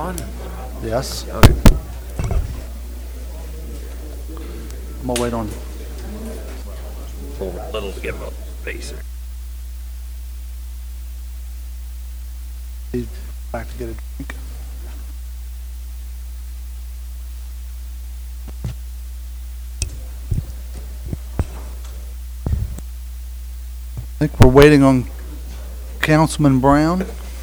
on? Yes. Okay. I'm gonna wait on. Pull a little to give him a space. He's back to get a drink. I think we're waiting on Councilman Brown.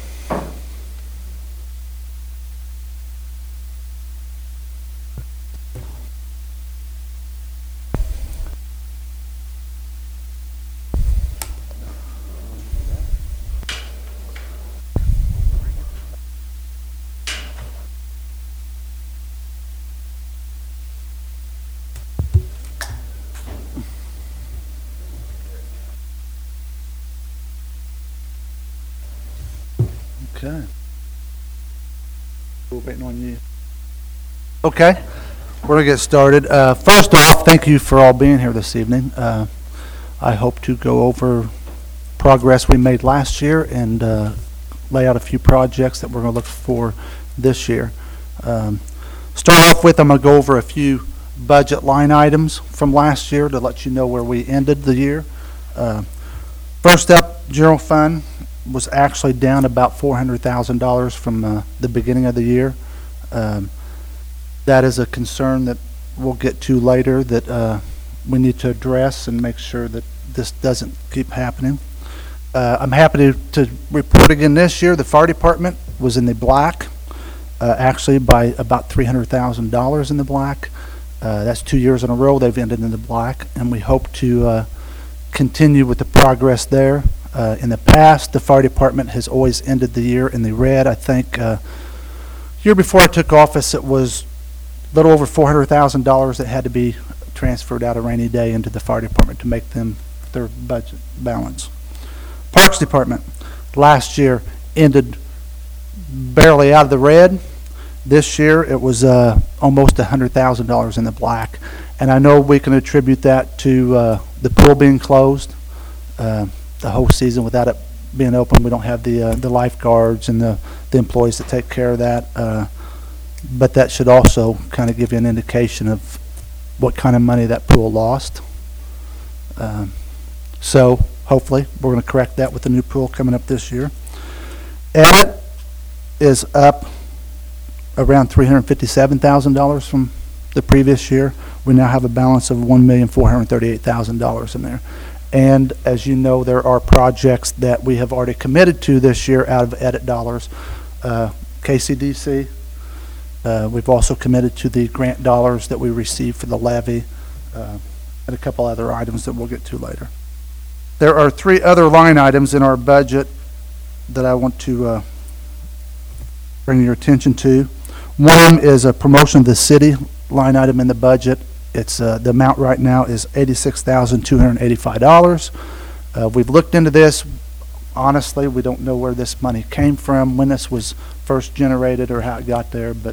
Okay. We're waiting on you. Okay, we're gonna get started. First off, thank you for all being here this evening. I hope to go over progress we made last year and lay out a few projects that we're gonna look for this year. Start off with, I'm gonna go over a few budget line items from last year to let you know where we ended the year. First up, general fund was actually down about $400,000 from the beginning of the year. That is a concern that we'll get to later that we need to address and make sure that this doesn't keep happening. I'm happy to report again this year the fire department was in the black, actually by about $300,000 in the black. That's 2 years in a row they've ended in the black, and we hope to continue with the progress there. In the past, the fire department has always ended the year in the red. I think year before I took office, it was a little over $400,000 that had to be transferred out of rainy day into the fire department to make them their budget balance. Parks department last year ended barely out of the red. This year, it was almost $100,000 in the black, and I know we can attribute that to the pool being closed. The whole season without it being open. We don't have the lifeguards and the employees that take care of that. But that should also kind of give you an indication of what kind of money that pool lost. So hopefully we're going to correct that with the new pool coming up this year. Edit is up around $357,000 from the previous year. We now have a balance of $1,438,000 in there. And as you know, there are projects that we have already committed to this year out of edit dollars. KCDC, we've also committed to the grant dollars that we received for the levy, and a couple other items that we'll get to later. There are 3 other line items in our budget that I want to bring your attention to. One is a promotion of the city line item in the budget. It's the amount right now is $86,285. We've looked into this. Honestly, we don't know where this money came from, when this was first generated, or how it got there. But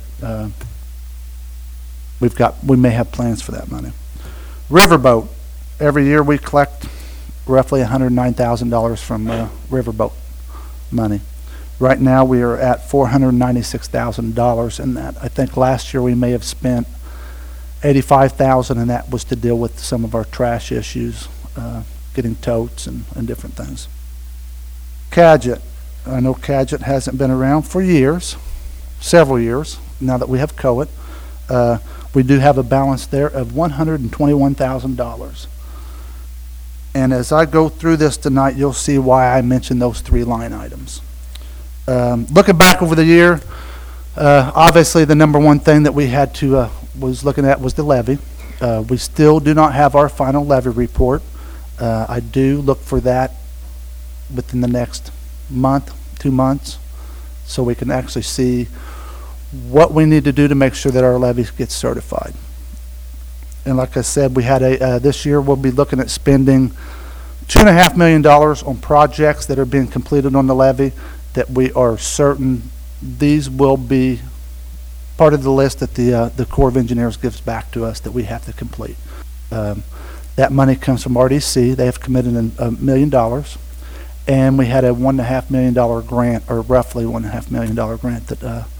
we may have plans for that money. Riverboat. Every year we collect roughly $109,000 from riverboat money. Right now we are at $496,000 in that. I think last year we may have spent $85,000, and that was to deal with some of our trash issues, getting totes and different things. Cadget. I know Cadget hasn't been around for years, several years, now that we have COET. We do have a balance there of $121,000. And as I go through this tonight, you'll see why I mentioned those 3 line items. Looking back over the year, obviously the number one thing that we had to was looking at was the levy. We still do not have our final levy report. I do look for that within the next month, 2 months, so we can actually see what we need to do to make sure that our levy gets certified. And like I said, we had this year we'll be looking at spending $2.5 million on projects that are being completed on the levy that we are certain these will be part of the list that the Corps of Engineers gives back to us that we have to complete. That money comes from RDC. They have committed $1 million, and we had a $1.5 million grant, or roughly $1.5 million grant that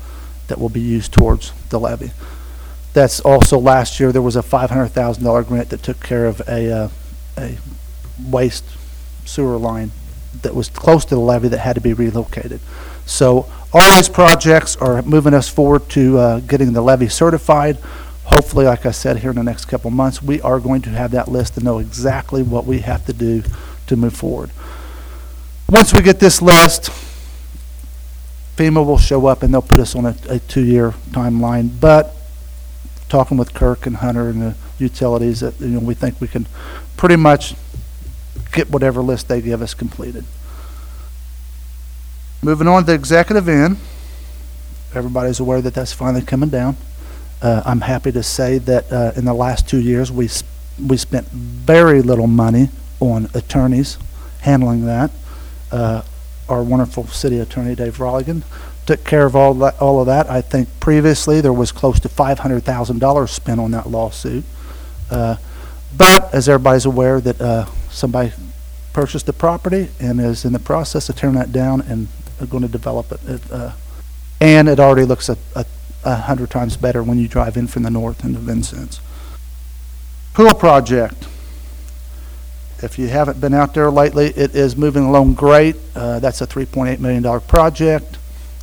that will be used towards the levee. That's also last year there was a $500,000 grant that took care of a waste sewer line that was close to the levee that had to be relocated. So all these projects are moving us forward to getting the levee certified. Hopefully, like I said, here in the next couple months, we are going to have that list to know exactly what we have to do to move forward. Once we get this list, FEMA will show up and they'll put us on a 2-year timeline. But talking with Kirk and Hunter and the utilities, that we think we can pretty much get whatever list they give us completed. Moving on to the executive end, everybody's aware that that's finally coming down. I'm happy to say that in the last 2 years we spent very little money on attorneys handling that. Our wonderful city attorney Dave Rolligan took care of all of that. I think previously there was close to $500,000 spent on that lawsuit. But as everybody's aware that somebody purchased the property and is in the process of tearing that down and are going to develop it. And it already looks 100 times better when you drive in from the north into Vincennes. Pool project. If you haven't been out there lately, it is moving along great. That's a $3.8 million project.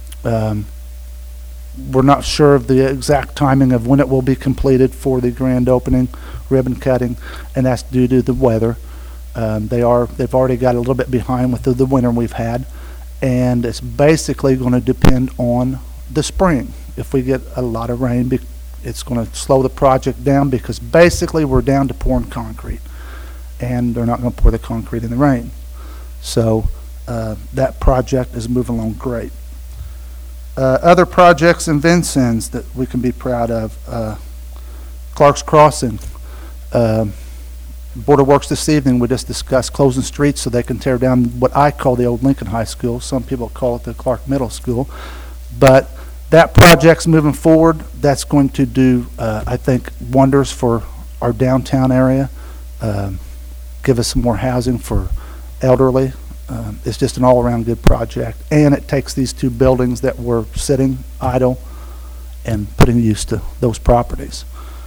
We're not sure of the exact timing of when it will be completed for the grand opening, ribbon cutting, and that's due to the weather. They've already got a little bit behind with the winter we've had, and it's basically going to depend on the spring. If we get a lot of rain, it's going to slow the project down because basically we're down to pouring concrete, and they're not going to pour the concrete in the rain. So that project is moving along great. Other projects in Vincennes that we can be proud of, Clark's Crossing. Board of Works this evening, we just discussed closing streets so they can tear down what I call the old Lincoln High School. Some people call it the Clark Middle School. But that project's moving forward. That's going to do, I think, wonders for our downtown area, give us some more housing for elderly. It's just an all-around good project. And it takes these two buildings that were sitting idle and putting use to those properties.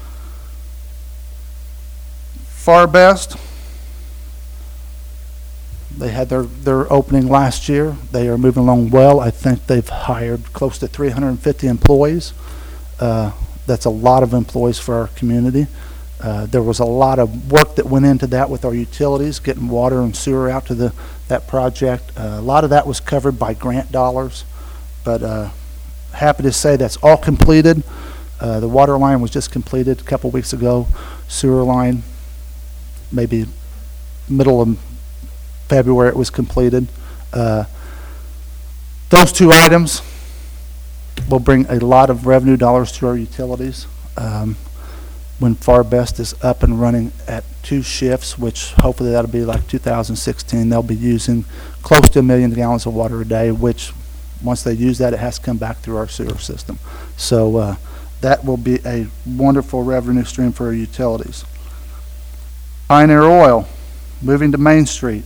Farbest, they had their opening last year. They are moving along well. I think they've hired close to 350 employees. That's a lot of employees for our community. There was a lot of work that went into that with our utilities, getting water and sewer out to that project. A lot of that was covered by grant dollars, but happy to say that's all completed. The water line was just completed a couple weeks ago. Sewer line, maybe middle of February it was completed. Those two items will bring a lot of revenue dollars to our utilities. When Farbest is up and running at 2 shifts, which hopefully that'll be like 2016, they'll be using close to 1 million gallons of water a day, which once they use that, it has to come back through our sewer system. So that will be a wonderful revenue stream for our utilities. Pioneer Oil, moving to Main Street.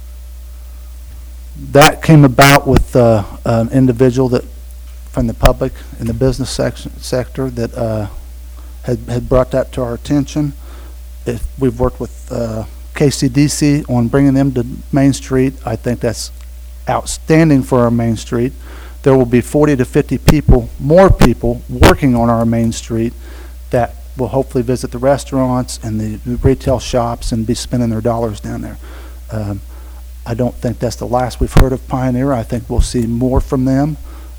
That came about with an individual that from the public in the business sector that had brought that to our attention. We've worked with KCDC on bringing them to Main Street. I think that's outstanding for our Main Street. There will be 40 to 50 people, more people, working on our Main Street that will hopefully visit the restaurants and the retail shops and be spending their dollars down there. I don't think that's the last we've heard of Pioneer. I think we'll see more from them.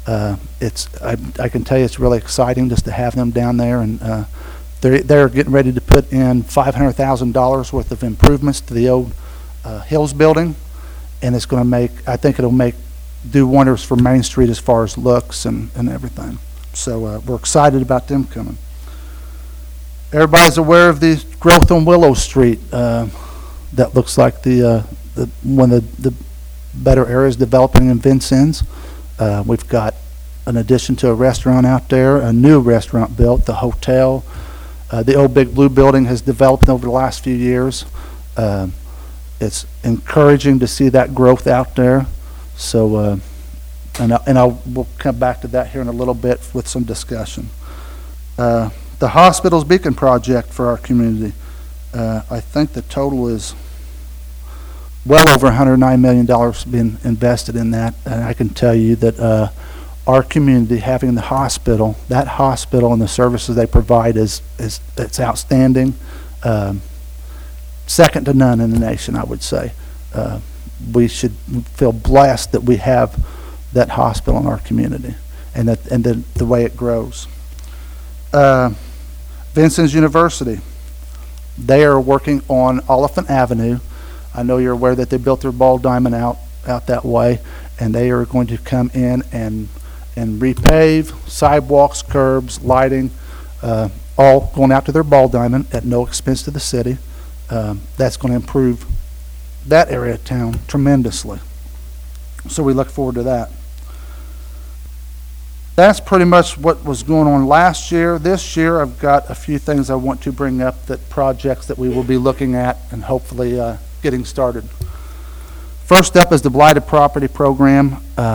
I can tell you it's really exciting just to have them down there, and they're getting ready to put in $500,000 worth of improvements to the old Hills building, and it's going to I think it'll do wonders for Main Street as far as looks and everything. So we're excited about them coming. Everybody's aware of the growth on Willow Street. That looks like one of the better areas developing in Vincennes. We've got an addition to a restaurant out there, a new restaurant built, the hotel. The old Big Blue building has developed over the last few years. It's encouraging to see that growth out there. So we'll come back to that here in a little bit with some discussion. The hospital's beacon project for our community. I think the total is well over $109 million being invested in that. And I can tell you that our community having the hospital, that hospital and the services they provide it's outstanding. Second to none in the nation, I would say. We should feel blessed that we have that hospital in our community and the way it grows. Vincennes University, they are working on Oliphant Avenue. I know you're aware that they built their ball diamond out that way, and they are going to come in and repave sidewalks, curbs, lighting, all going out to their ball diamond at no expense to the city. That's going to improve that area of town tremendously. So we look forward to that. That's pretty much what was going on last year. This year, I've got a few things I want to bring up, that projects that we will be looking at and hopefully getting started. First up is the Blighted Property Program.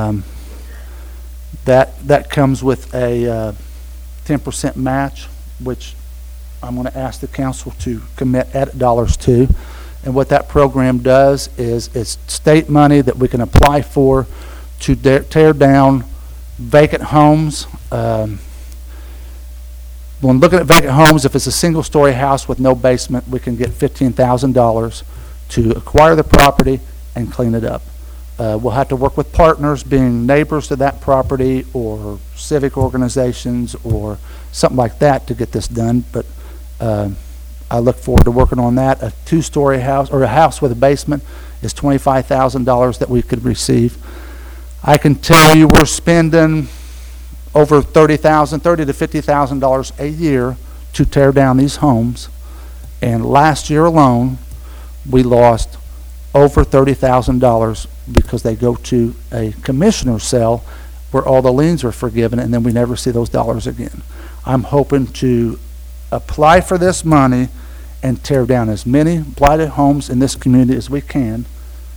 That comes with a 10% match, which I'm going to ask the council to commit at dollars to. And what that program does is it's state money that we can apply for to tear down vacant homes. When looking at vacant homes, if it's a single-story house with no basement, we can get $15,000 to acquire the property and clean it up. We'll have to work with partners, being neighbors to that property or civic organizations or something like that to get this done. But I look forward to working on that. A two-story house or a house with a basement is $25,000 that we could receive. I can tell you we're spending over $30,000 to $50,000 a year to tear down these homes. And last year alone, we lost over $30,000 because they go to a commissioner's sale where all the liens are forgiven, and then we never see those dollars again. I'm hoping to apply for this money and tear down as many blighted homes in this community as we can.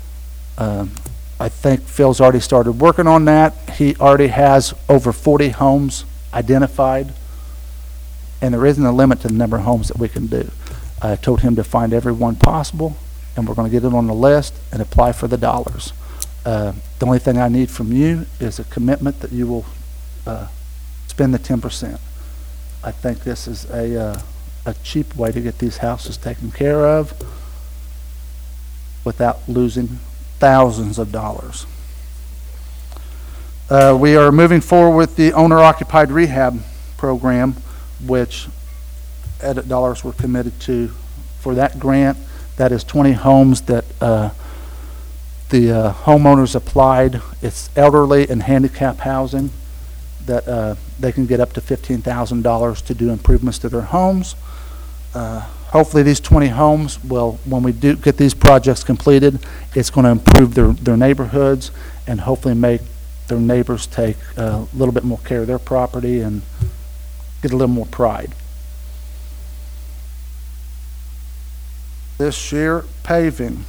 I think Phil's already started working on that. He already has over 40 homes identified, and there isn't a limit to the number of homes that we can do. I told him to find every one possible, and we're going to get it on the list and apply for the dollars. The only thing I need from you is a commitment that you will spend the 10%. I think this is a cheap way to get these houses taken care of without losing thousands of dollars. We are moving forward with the owner-occupied rehab program, which edit dollars were committed to for that grant. That is 20 homes that the homeowners applied. It's elderly and handicap housing that they can get up to $15,000 to do improvements to their homes. Hopefully these 20 homes will, when we do get these projects completed, it's going to improve their neighborhoods and hopefully make their neighbors take a little bit more care of their property and get a little more pride. This year, paving.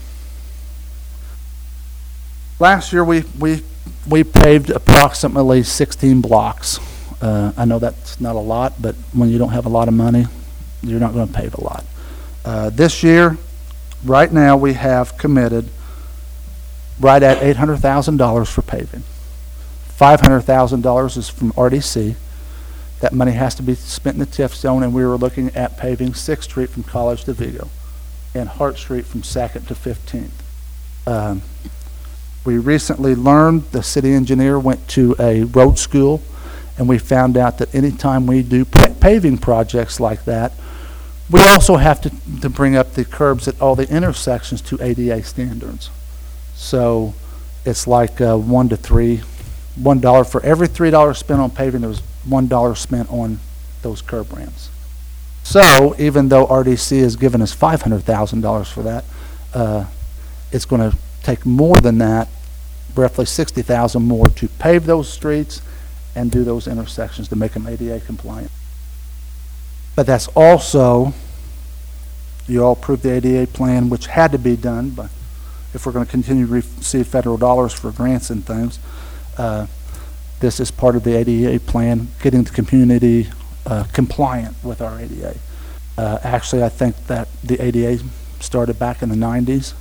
Last year we paved approximately 16 blocks. I know that's not a lot, but when you don't have a lot of money, you're not going to pave a lot. This year, right now, we have committed right at $800,000 for paving. $500,000 is from RDC. That money has to be spent in the TIF zone, and we were looking at paving 6th Street from College to Vigo and Hart Street from 2nd to 15th. We recently learned, the city engineer went to a road school, and we found out that anytime we do paving projects like that, we also have to bring up the curbs at all the intersections to ADA standards. So it's like $1 to $3, $1 for every $3 spent on paving, there was $1 spent on those curb ramps. So even though RDC has given us $500,000 for that, it's going to take more than that, roughly $60,000 more to pave those streets and do those intersections to make them ADA compliant. But that's also, you all approved the ADA plan, which had to be done, but if we're going to continue to receive federal dollars for grants and things, This is part of the ADA plan, getting the community compliant with our ADA. Actually, I think that the ADA started back in the 90s.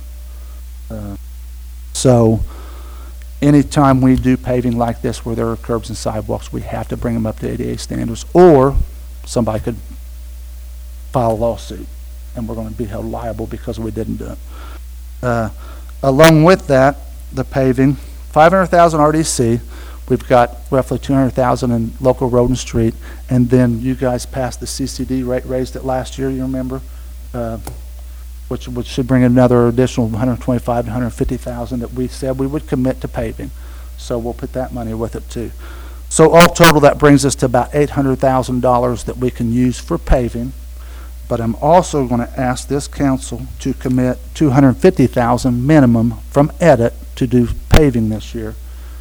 So anytime we do paving like this where there are curbs and sidewalks, we have to bring them up to ADA standards, or somebody could file a lawsuit and we're going to be held liable because we didn't do it. Along with that, the paving, $500,000 RDC, we've got roughly $200,000 in local road and street, and then you guys passed the CCD rate, raised it last year, you remember? Which should bring another additional $125,000 to $150,000 that we said we would commit to paving. So we'll put that money with it too. So all total, that brings us to about $800,000 that we can use for paving. But I'm also going to ask this council to commit $250,000 minimum from EDIT to do paving this year.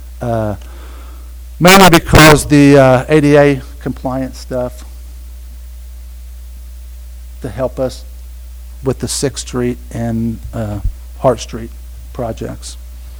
Mainly because the ADA compliance stuff to help us with the 6th Street and Hart Street projects.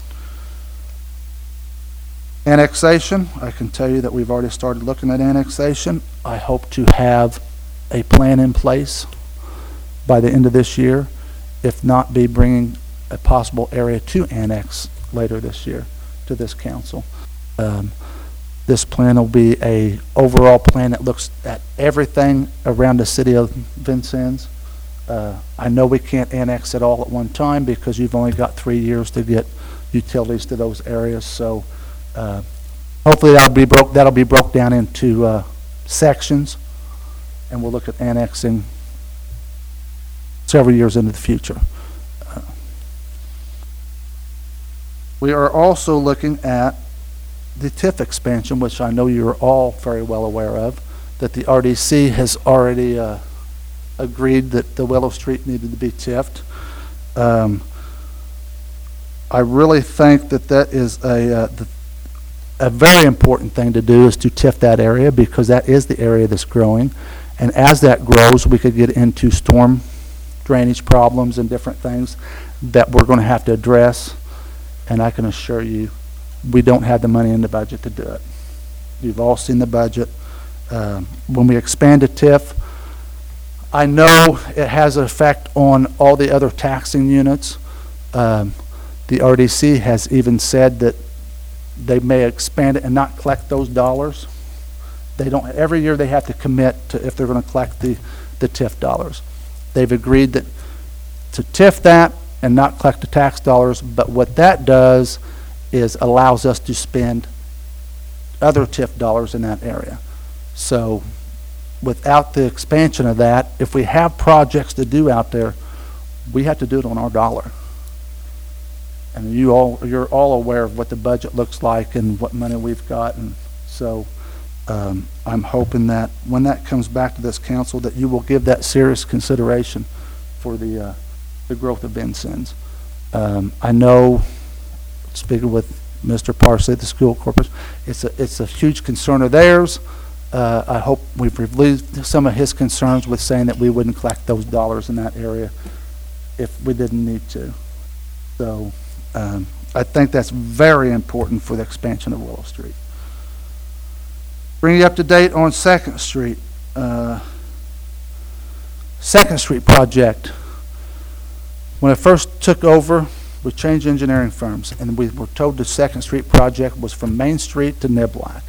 Annexation, I can tell you that we've already started looking at annexation. I hope to have a plan in place by the end of this year, if not be bringing a possible area to annex later this year to this council. This plan will be a overall plan that looks at everything around the city of Vincennes. I know we can't annex it all at one time because you've only got 3 years to get utilities to those areas. So hopefully that'll be broke down into sections, and we'll look at annexing several years into the future. We are also looking at the TIF expansion, which I know you're all very well aware of, that the RDC has already agreed that the Willow Street needed to be TIF'd. I really think that is a very important thing to do, is to TIF that area, because that is the area that's growing. And as that grows, we could get into storm drainage problems and different things that we're going to have to address. And I can assure you, we don't have the money in the budget to do it. You've all seen the budget. When we expand a TIF, I know it has an effect on all the other taxing units. The RDC has even said that they may expand it and not collect those dollars. They don't. Every year they have to commit to if they're going to collect the TIF dollars. They've agreed that to TIF that and not collect the tax dollars, but what that does is allows us to spend other TIF dollars in that area. So without the expansion of that, if we have projects to do out there, we have to do it on our dollar. And you're all aware of what the budget looks like and what money we've got, and so I'm hoping that when that comes back to this council, that you will give that serious consideration for the growth of Vincennes. I know, speaking with Mr. Parsley at the school corporation, it's a huge concern of theirs. I hope we've relieved some of his concerns with saying that we wouldn't collect those dollars in that area if we didn't need to. So I think that's very important for the expansion of Willow Street. Bring you up to date on 2nd Street. 2nd Street project. When I first took over, we changed engineering firms, and we were told the 2nd Street project was from Main Street to Niblack.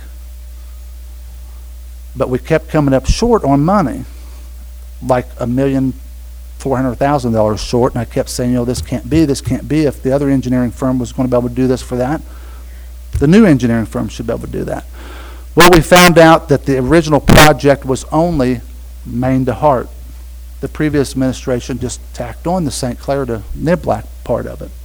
But we kept coming up short on money, like $1,400,000 short, and I kept saying, this can't be. If the other engineering firm was going to be able to do this for that, the new engineering firm should be able to do that. Well, we found out that the original project was only Main to Hart. The previous administration just tacked on the St. Clair to Niblack part of it,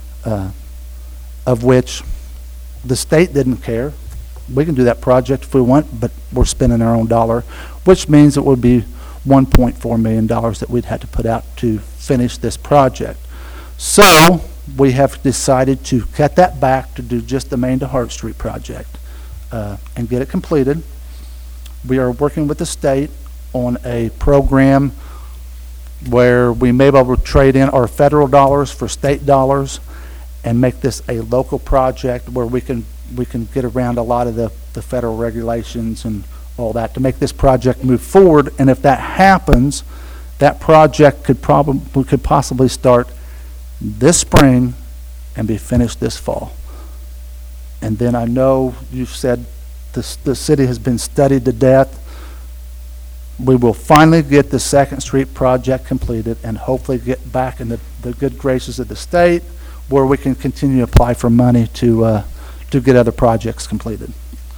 of which the state didn't care. We can do that project if we want, but we're spending our own dollar, which means it would be $1.4 million that we'd have to put out to finish this project. So we have decided to cut that back to do just the Main to Hart Street project and get it completed. We are working with the state on a program where we may be able to trade in our federal dollars for state dollars and make this a local project where we can we can get around a lot of the federal regulations and all that to make this project move forward. And if that happens, that project could possibly start this spring and be finished this fall. And then I know you've said the city has been studied to death. We will finally get the 2nd Street project completed and hopefully get back in the good graces of the state where we can continue to apply for money to get other projects completed.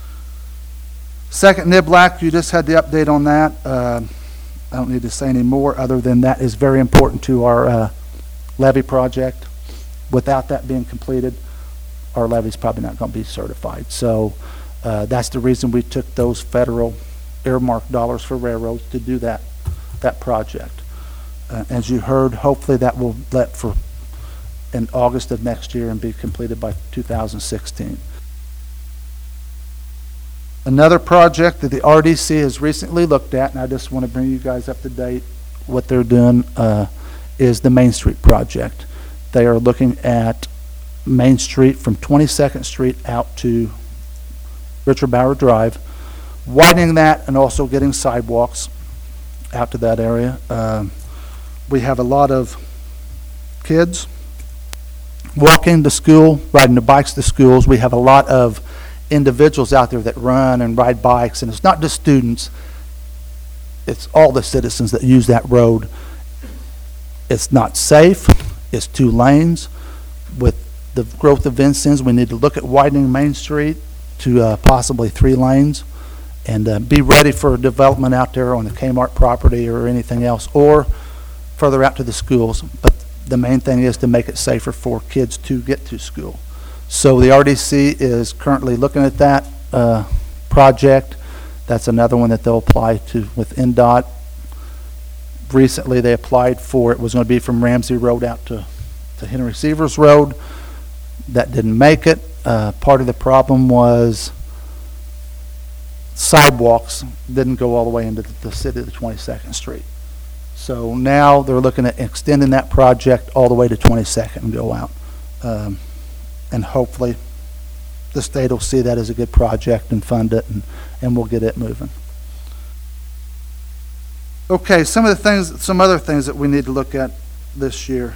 2nd NIBLAC, you just had the update on that. I don't need to say any more other than that is very important to our levee project. Without that being completed, our levee's probably not going to be certified. So that's the reason we took those federal earmarked dollars for railroads to do that project. As you heard, hopefully that will let for in August of next year and be completed by 2016. Another project that the RDC has recently looked at, and I just want to bring you guys up to date what they're doing, is the Main Street project. They are looking at Main Street from 22nd Street out to Richard Bauer Drive, widening that and also getting sidewalks out to that area. We have a lot of kids walking to school, riding their bikes to schools. We have a lot of individuals out there that run and ride bikes, and it's not just students, it's all the citizens that use that road. It's not safe, it's 2 lanes. With the growth of Vincennes, we need to look at widening Main Street to possibly 3 lanes and be ready for development out there on the Kmart property or anything else, or further out to the schools. But the main thing is to make it safer for kids to get to school. So the RDC is currently looking at that project. That's another one that they'll apply to with NDOT. Recently they applied for, it was going to be from Ramsey Road out to Henry Sievers Road. That didn't make it. Part of the problem was sidewalks didn't go all the way into the city of 22nd Street. So now they're looking at extending that project all the way to 22nd and go out. And hopefully the state will see that as a good project and fund it, and we'll get it moving. Okay, some other things that we need to look at this year.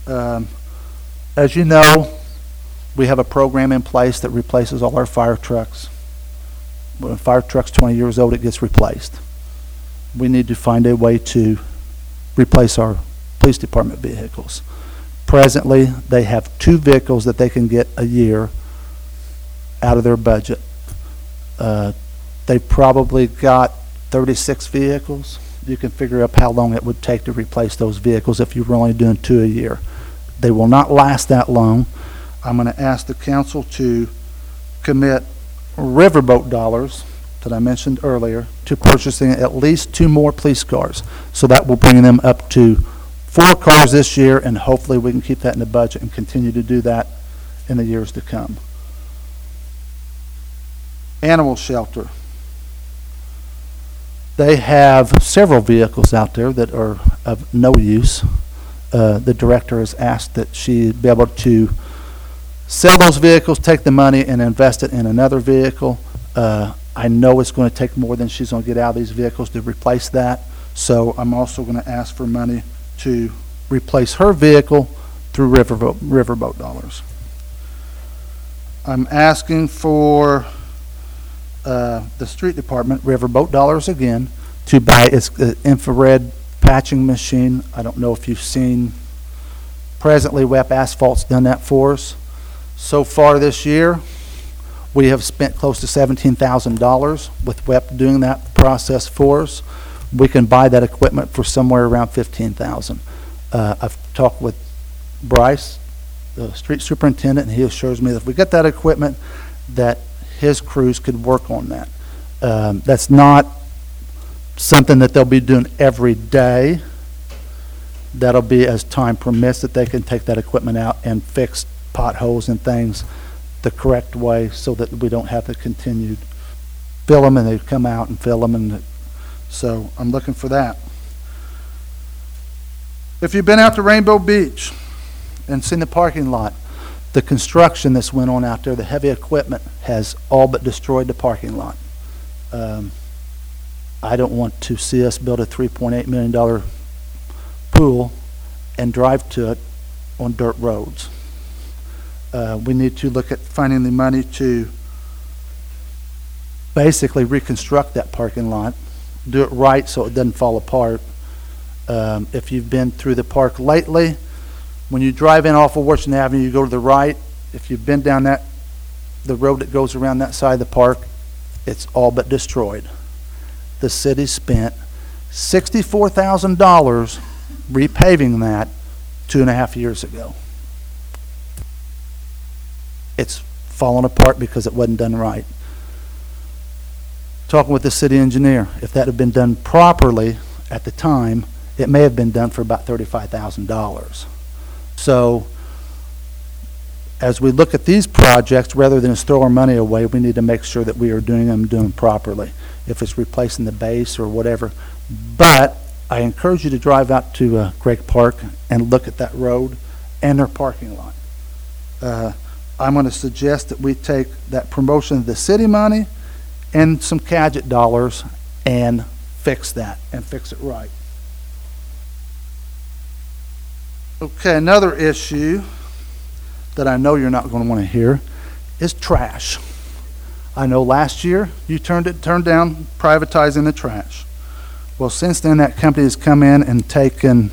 As you know, we have a program in place that replaces all our fire trucks. When a fire truck's 20 years old, it gets replaced. We need to find a way to replace our police department vehicles. Presently, they have 2 vehicles that they can get a year out of their budget. They probably got 36 vehicles. You can figure up how long it would take to replace those vehicles if you were only doing 2 a year. They will not last that long. I'm going to ask the council to commit riverboat dollars that I mentioned earlier to purchasing at least 2 more police cars. So that will bring them up to 4 cars this year, and hopefully we can keep that in the budget and continue to do that in the years to come. Animal shelter. They have several vehicles out there that are of no use. The director has asked that she be able to sell those vehicles, take the money, and invest it in another vehicle. I know it's going to take more than she's going to get out of these vehicles to replace that. So I'm also going to ask for money to replace her vehicle through riverboat dollars. I'm asking for the street department, riverboat dollars again, to buy its infrared patching machine. I don't know if you've seen, presently WEP Asphalt's done that for us. So far this year, we have spent close to $17,000 with WEP doing that process for us. We can buy that equipment for somewhere around $15,000. I've talked with Bryce, the street superintendent, and he assures me that if we get that equipment, that his crews could work on that. That's not something that they'll be doing every day. That'll be as time permits that they can take that equipment out and fix potholes and things the correct way so that we don't have to continue fill them and they come out and fill them. And so I'm looking for that. If you've been out to Rainbow Beach and seen the parking lot, The construction that's went on out there, the heavy equipment, has all but destroyed the parking lot. I don't want to see us build a $3.8 million pool and drive to it on dirt roads. We need to look at finding the money to basically reconstruct that parking lot, do it right so it doesn't fall apart. If you've been through the park lately, when you drive in off of Washington Avenue, you go to the right. If you've been down the road that goes around that side of the park, it's all but destroyed. The city spent $64,000 repaving that 2.5 years ago. It's fallen apart because it wasn't done right. Talking with the city engineer, if that had been done properly at the time, it may have been done for about $35,000. So as we look at these projects, rather than just throw our money away, we need to make sure that we are doing them properly, if it's replacing the base or whatever. But I encourage you to drive out to Greg Park and look at that road and their parking lot. I'm going to suggest that we take that promotion of the city money and some Cadget dollars and fix that and fix it right. Okay, another issue that I know you're not going to want to hear is trash. I know last year you turned down privatizing the trash. Well, since then that company has come in and taken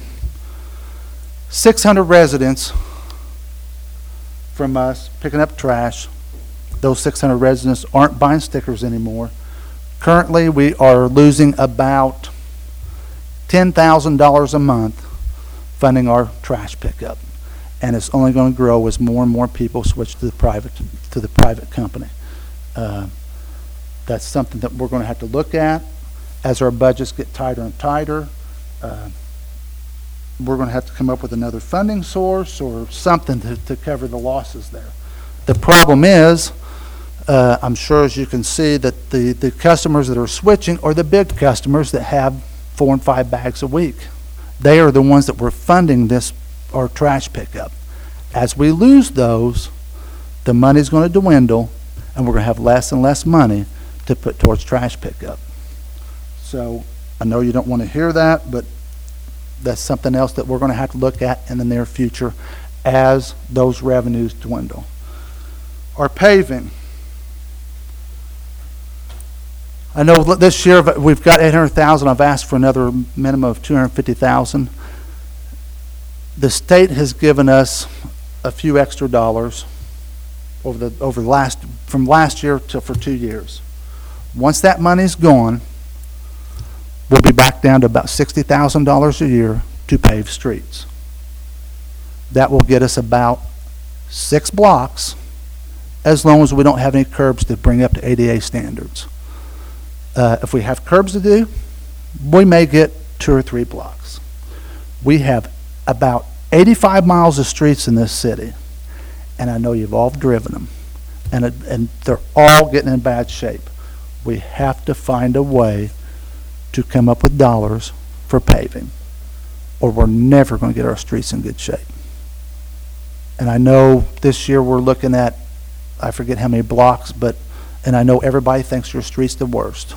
600 residents from us picking up trash. Those 600 residents aren't buying stickers anymore. Currently, we are losing about $10,000 a month funding our trash pickup, and it's only going to grow as more and more people switch to the private company. That's something that we're going to have to look at as our budgets get tighter and tighter. We're going to have to come up with another funding source or something to cover the losses there. The problem is, I'm sure as you can see, that the customers that are switching are the big customers that have 4 and 5 bags a week. They are the ones that were funding our trash pickup. As we lose those, the money's going to dwindle, and we're going to have less and less money to put towards trash pickup. So I know you don't want to hear that, but that's something else that we're going to have to look at in the near future as those revenues dwindle. Our paving. I know this year we've got $800,000. I've asked for another minimum of $250,000. The state has given us a few extra dollars from last year for 2 years. Once that money's gone, we'll be back down to about $60,000 a year to pave streets. That will get us about 6 blocks, as long as we don't have any curbs to bring up to ADA standards. If we have curbs to do, we may get 2 or 3 blocks. We have about 85 miles of streets in this city, and I know you've all driven them, and they're all getting in bad shape. We have to find a way to come up with dollars for paving, or we're never going to get our streets in good shape. And I know this year we're looking at, I forget how many blocks, and I know everybody thinks your street's the worst.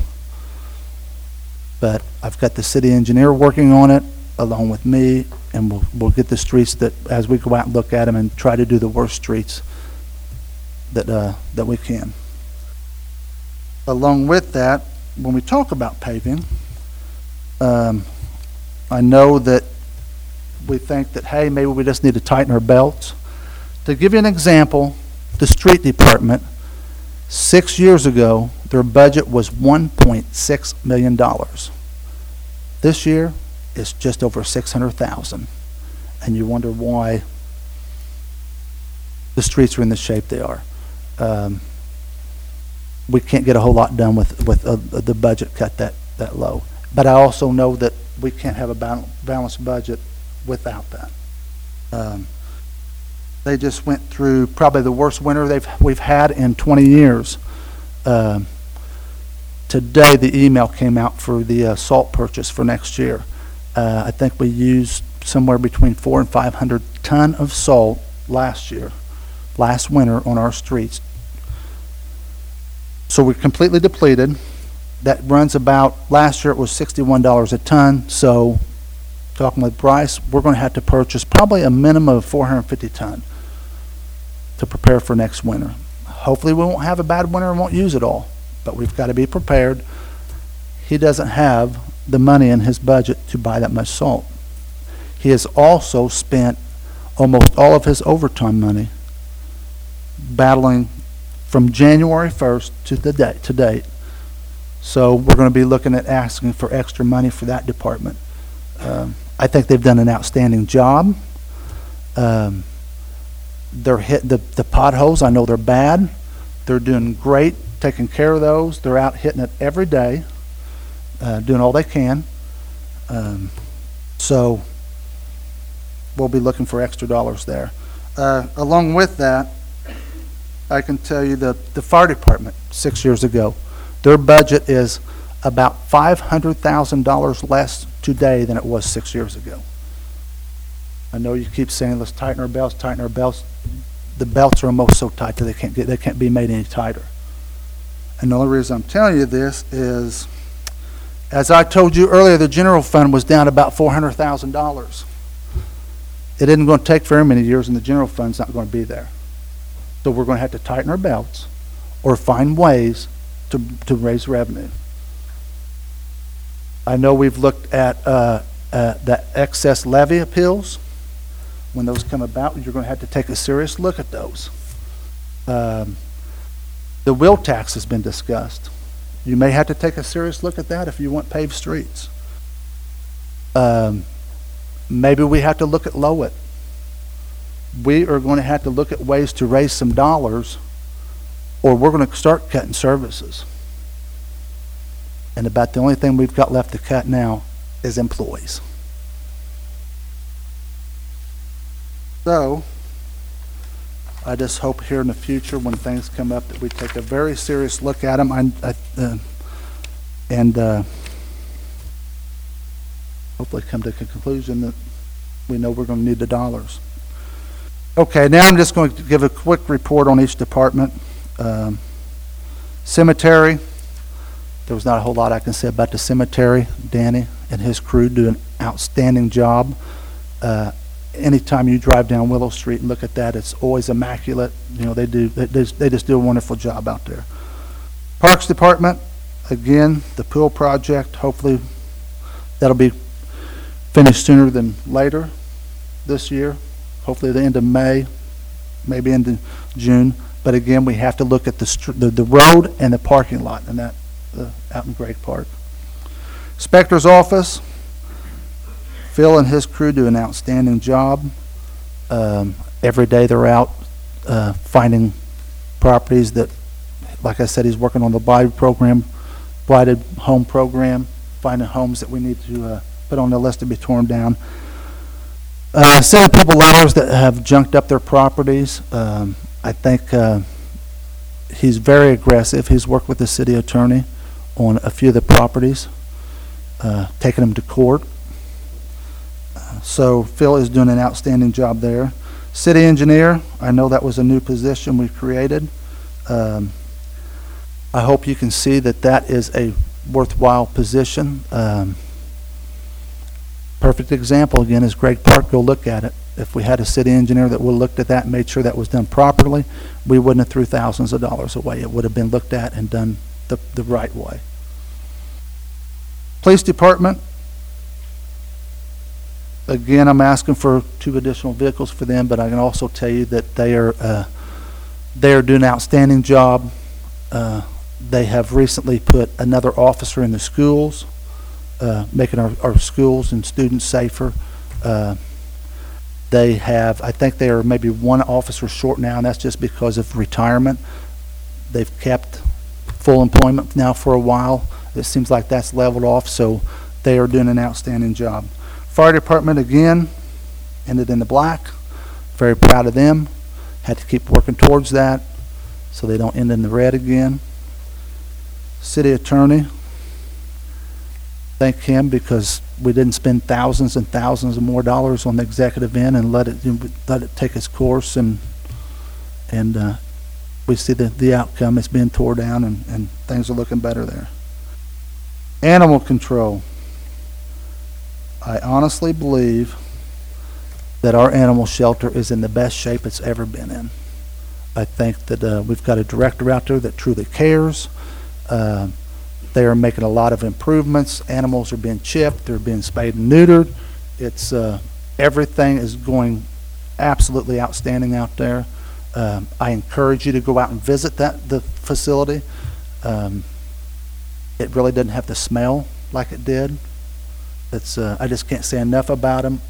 But I've got the city engineer working on it along with me, and we'll get the streets that, as we go out and look at them, and try to do the worst streets that we can. Along with that, when we talk about paving, I know that we think that, hey, maybe we just need to tighten our belts. To give you an example, the street department, 6 years ago, their budget was $1.6 million. This year, it's just over $600,000. And you wonder why the streets are in the shape they are. We can't get a whole lot done with the budget cut that low. But I also know that we can't have a balanced budget without that. They just went through probably the worst winter we've had in 20 years. Today, the email came out for the salt purchase for next year. I think we used somewhere between 400 and 500 ton of salt last last winter on our streets. So we're completely depleted. That runs about, last year it was $61 a ton, so talking with Bryce, we're going to have to purchase probably a minimum of 450 ton to prepare for next winter. Hopefully we won't have a bad winter and won't use it all, but we've got to be prepared. He doesn't have the money in his budget to buy that much salt. He has also spent almost all of his overtime money battling from January 1st to date. So we're going to be looking at asking for extra money for that department. I think they've done an outstanding job. They're hitting the potholes. I know they're bad. They're doing great, taking care of those. They're out hitting it every day, doing all they can. So we'll be looking for extra dollars there. Along with that, I can tell you that the fire department 6 years ago, their budget is about $500,000 less today than it was 6 years ago. I know you keep saying let's tighten our belts, tighten our belts. The belts are almost so tight that they can't be made any tighter. And the only reason I'm telling you this is, as I told you earlier, the general fund was down about $400,000. It isn't going to take very many years, and the general fund's not going to be there. So we're going to have to tighten our belts or find ways to raise revenue. I know we've looked at the excess levy appeals. When those come about, you're going to have to take a serious look at those. The wheel tax has been discussed. You may have to take a serious look at that if you want paved streets. Maybe we have to look at Lowit. We are going to have to look at ways to raise some dollars, or we're going to start cutting services. And about the only thing we've got left to cut now is employees. So, I just hope here in the future when things come up that we take a very serious look at them and hopefully come to a conclusion that we know we're going to need the dollars. Okay, now I'm just going to give a quick report on each department. Cemetery, there was not a whole lot I can say about the cemetery. Danny and his crew do an outstanding job. Anytime you drive down Willow Street and look at that, it's always immaculate. You know, they just do a wonderful job out there. Parks Department, again, the pool project, hopefully that'll be finished sooner than later this year. Hopefully the end of May, maybe into June. But again, we have to look at the road and the parking lot and that out in Great Park. Inspector's office, Phil and his crew do an outstanding job. Every day they're out finding properties that, like I said, he's working on the blighted home program, finding homes that we need to put on the list to be torn down. Sending people letters that have junked up their properties. I think he's very aggressive. He's worked with the city attorney on a few of the properties, taking them to court. So Phil is doing an outstanding job there. City engineer, I know that was a new position we created. I hope you can see that that is a worthwhile position. Perfect example, again, is Great Park. Go look at it. If we had a city engineer that would have looked at that and made sure that was done properly, we wouldn't have threw thousands of dollars away. It would have been looked at and done the right way. Police department, again, I'm asking for 2 additional vehicles for them, but I can also tell you that they are doing an outstanding job. They have recently put another officer in the schools, making our schools and students safer. They have, I think they are maybe 1 officer short now, and that's just because of retirement. They've kept full employment now for a while. It seems like that's leveled off, so they are doing an outstanding job. Fire department, again, ended in the black. Very proud of them. Had to keep working towards that so they don't end in the red again. City attorney, thank him because we didn't spend thousands and thousands of more dollars on the executive end and let it take its course and and we see the outcome. It's being tore down, and things are looking better there. Animal control. I honestly believe that our animal shelter is in the best shape it's ever been in. I think that we've got a director out there that truly cares. They are making a lot of improvements. Animals are being chipped. They're being spayed and neutered. It's everything is going absolutely outstanding out there. I encourage you to go out and visit the facility. It really doesn't have to smell like it did. It's I just can't say enough about them.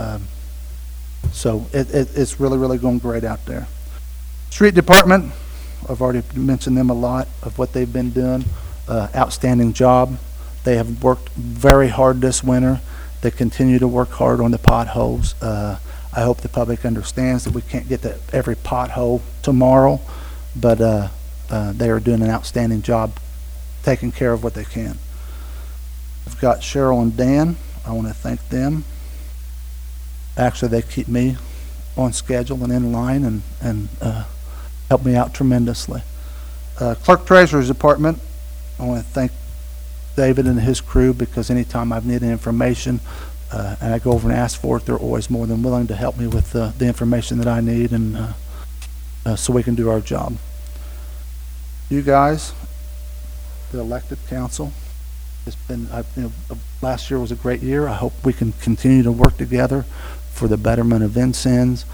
So it's really, really going great out there. Street department, I've already mentioned them a lot of what they've been doing. Outstanding job. They have worked very hard this winter. They continue to work hard on the potholes. I hope the public understands that we can't get to every pothole tomorrow, but they are doing an outstanding job taking care of what they can. I've got Cheryl and Dan. I want to thank them. Actually, they keep me on schedule and in line and help me out tremendously. Clerk Treasurer's Department, I want to thank David and his crew, because anytime I've needed information and I go over and ask for it, they're always more than willing to help me with the information that I need, and so we can do our job. You guys, the elected council, it's been, last year was a great year. I hope we can continue to work together for the betterment of Vincennes.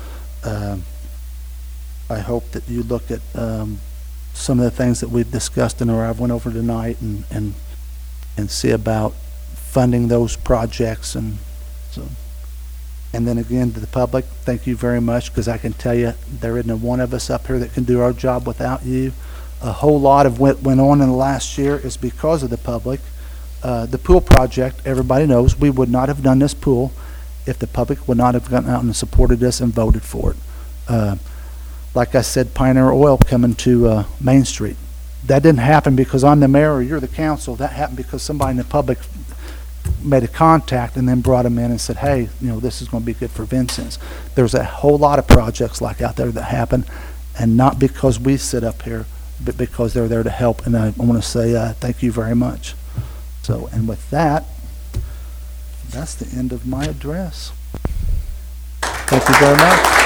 I hope that you look at some of the things that we've discussed and or I've went over tonight and see about funding those projects. And then again, to the public, thank you very much, because I can tell you there isn't one of us up here that can do our job without you. A whole lot of what went on in the last year is because of the public. The pool project, everybody knows, we would not have done this pool if the public would not have gotten out and supported us and voted for it. Like I said, Pioneer Oil coming to Main Street. That didn't happen because I'm the mayor or you're the council. That happened because somebody in the public made a contact and then brought them in and said, hey, this is going to be good for Vincennes. There's a whole lot of projects like out there that happen, and not because we sit up here, but because they're there to help. And I want to say thank you very much. So, and with that, that's the end of my address. Thank you very much.